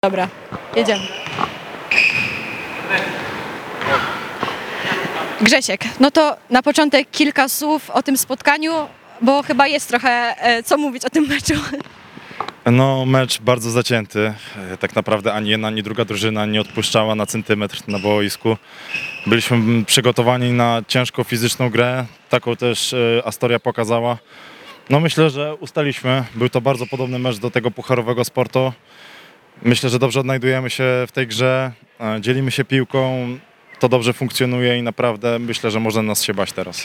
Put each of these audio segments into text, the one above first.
Dobra, jedziemy. Grzesiek, no to na początek kilka słów o tym spotkaniu, bo chyba jest trochę co mówić o tym meczu. No, mecz bardzo zacięty. Tak naprawdę ani jedna, ani druga drużyna nie odpuszczała na centymetr na boisku. Byliśmy przygotowani na ciężką fizyczną grę. Taką też Astoria pokazała. No, myślę, że ustaliśmy. Był to bardzo podobny mecz do tego pucharowego sportu. Myślę, że dobrze odnajdujemy się w tej grze. Dzielimy się piłką. To dobrze funkcjonuje i naprawdę myślę, że można nas się bać teraz.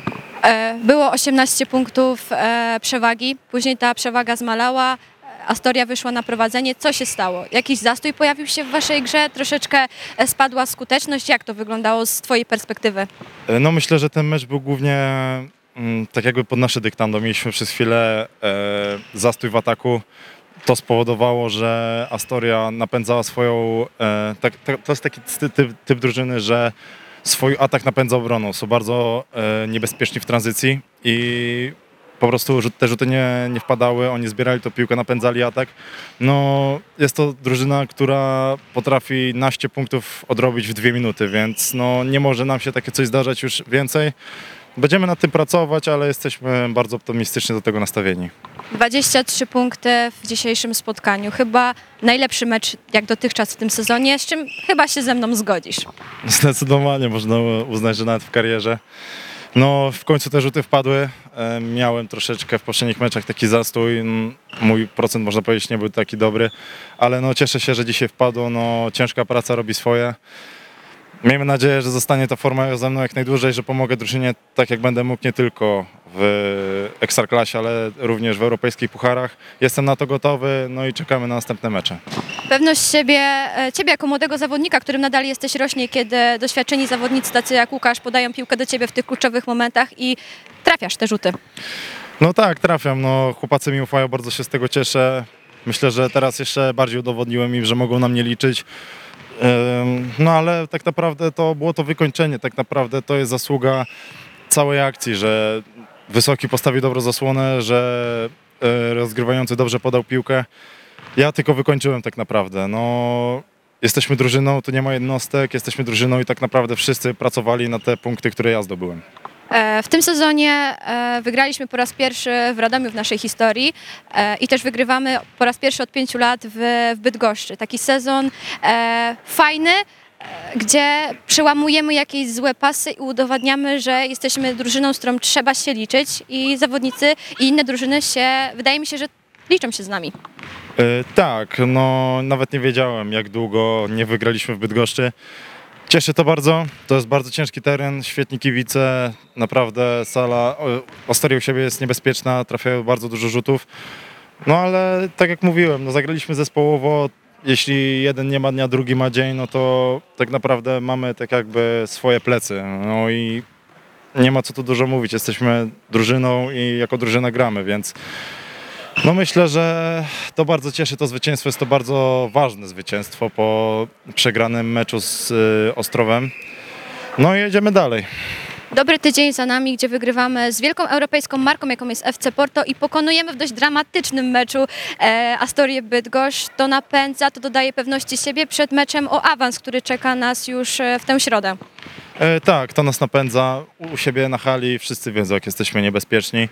Było 18 punktów przewagi, później ta przewaga zmalała, Astoria wyszła na prowadzenie. Co się stało? Jakiś zastój pojawił się w waszej grze? Troszeczkę spadła skuteczność? Jak to wyglądało z twojej perspektywy? No, myślę, że ten mecz był głównie tak jakby pod nasze dyktando. Mieliśmy przez chwilę zastój w ataku. To spowodowało, że Astoria napędzała swoją... to jest taki typ drużyny, że swój atak napędza obroną. Są bardzo niebezpieczni w tranzycji i po prostu te rzuty nie wpadały. Oni zbierali tą piłkę, napędzali atak. No, jest to drużyna, która potrafi naście punktów odrobić w 2 minuty, więc no, nie może nam się takie coś zdarzać już więcej. Będziemy nad tym pracować, ale jesteśmy bardzo optymistycznie do tego nastawieni. 23 punkty w dzisiejszym spotkaniu. Chyba najlepszy mecz jak dotychczas w tym sezonie, z czym chyba się ze mną zgodzisz. Zdecydowanie można uznać, że nawet w karierze. No, w końcu te rzuty wpadły. Miałem troszeczkę w poprzednich meczach taki zastój. Mój procent, można powiedzieć, nie był taki dobry, ale no, cieszę się, że dzisiaj wpadło. No, ciężka praca robi swoje. Miejmy nadzieję, że zostanie ta forma ze mną jak najdłużej, że pomogę drużynie tak jak będę mógł, nie tylko w Ekstraklasie, ale również w europejskich pucharach. Jestem na to gotowy, no i czekamy na następne mecze. Pewność siebie, ciebie jako młodego zawodnika, którym nadal jesteś, rośnie, kiedy doświadczeni zawodnicy tacy jak Łukasz podają piłkę do ciebie w tych kluczowych momentach i trafiasz te rzuty. No tak, trafiam. No, chłopacy mi ufają, bardzo się z tego cieszę. Myślę, że teraz jeszcze bardziej udowodniłem im, że mogą na mnie liczyć. No ale tak naprawdę to było to wykończenie, tak naprawdę to jest zasługa całej akcji, że Wysoki postawił dobrą zasłonę, że rozgrywający dobrze podał piłkę. Ja tylko wykończyłem tak naprawdę. No, jesteśmy drużyną, tu nie ma jednostek, jesteśmy drużyną i tak naprawdę wszyscy pracowali na te punkty, które ja zdobyłem. W tym sezonie wygraliśmy po raz pierwszy w Radomiu w naszej historii i też wygrywamy po raz pierwszy od 5 lat w Bydgoszczy. Taki sezon fajny, gdzie przełamujemy jakieś złe pasy i udowadniamy, że jesteśmy drużyną, z którą trzeba się liczyć i zawodnicy i inne drużyny wydaje mi się, że liczą się z nami. Tak, no nawet nie wiedziałem, jak długo nie wygraliśmy w Bydgoszczy. Cieszy to bardzo, to jest bardzo ciężki teren, świetni kibice, naprawdę sala Astoria u siebie jest niebezpieczna, trafiają bardzo dużo rzutów. No ale tak jak mówiłem, no zagraliśmy zespołowo, jeśli jeden nie ma dnia, drugi ma dzień, no to tak naprawdę mamy tak jakby swoje plecy. No i nie ma co tu dużo mówić, jesteśmy drużyną i jako drużyna gramy, więc no myślę, że to bardzo cieszy to zwycięstwo, jest to bardzo ważne zwycięstwo po przegranym meczu z Ostrowem. No i jedziemy dalej. Dobry tydzień za nami, gdzie wygrywamy z wielką europejską marką, jaką jest FC Porto i pokonujemy w dość dramatycznym meczu Astorię Bydgoszcz. To napędza, to dodaje pewności siebie przed meczem o awans, który czeka nas już w tę środę. Tak, to nas napędza. U siebie na hali wszyscy wiedzą, jak jesteśmy niebezpieczni.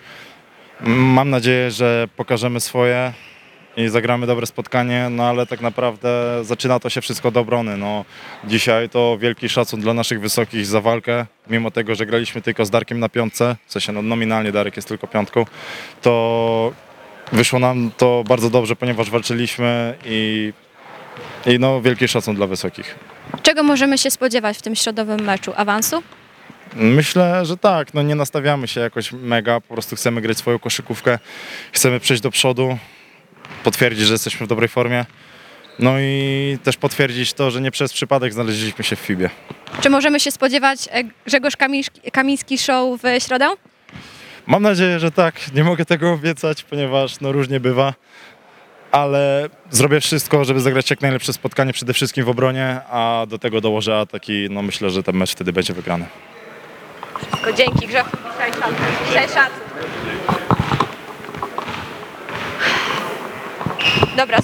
Mam nadzieję, że pokażemy swoje i zagramy dobre spotkanie, no ale tak naprawdę zaczyna to się wszystko od obrony. No, dzisiaj to wielki szacun dla naszych wysokich za walkę, mimo tego, że graliśmy tylko z Darkiem na piątce, w sensie no, nominalnie Darek jest tylko piątką, to wyszło nam to bardzo dobrze, ponieważ walczyliśmy i no, wielki szacun dla wysokich. Czego możemy się spodziewać w tym środowym meczu? Awansu? Myślę, że tak, no nie nastawiamy się jakoś mega, po prostu chcemy grać swoją koszykówkę, chcemy przejść do przodu, potwierdzić, że jesteśmy w dobrej formie, no i też potwierdzić to, że nie przez przypadek znaleźliśmy się w FIBie. Czy możemy się spodziewać Grzegorz Kamiński show w środę? Mam nadzieję, że tak, nie mogę tego obiecać, ponieważ no różnie bywa, ale zrobię wszystko, żeby zagrać jak najlepsze spotkanie, przede wszystkim w obronie, a do tego dołożę atak i no myślę, że ten mecz wtedy będzie wygrany. Dzięki Grzechu, dzisiaj szacun. Dobra.